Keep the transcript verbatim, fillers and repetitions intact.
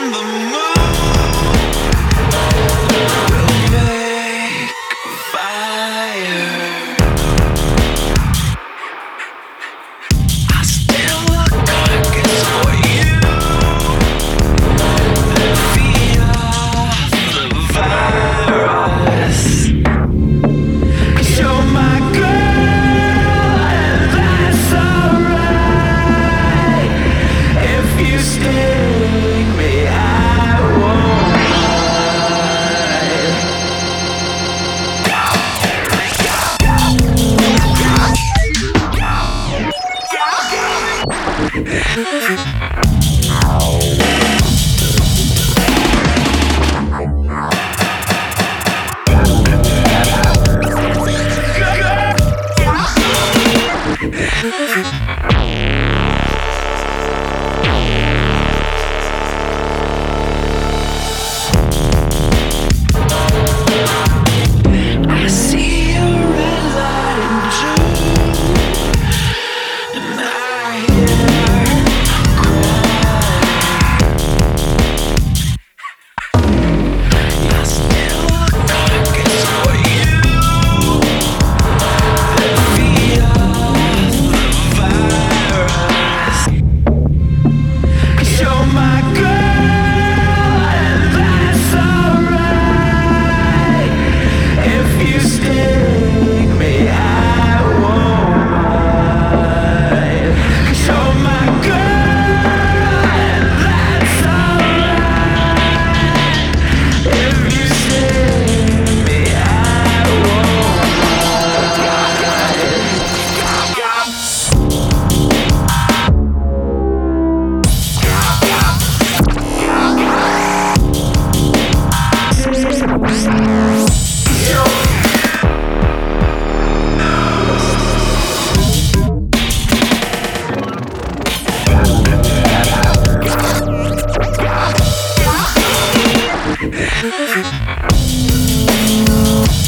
the moon will make fire. I still look carcass for you that feed off the virus. 'Cause you're my girl and that's alright. If you sting me, I won't I see a red light in June, and I hear cry. I still look carcass for you that feed off the virus. 'Cause you're my girl and that's alright. If you sting me, I won't mind. 'Cause you're my girl and that's alright. If you sting me, I won't mind.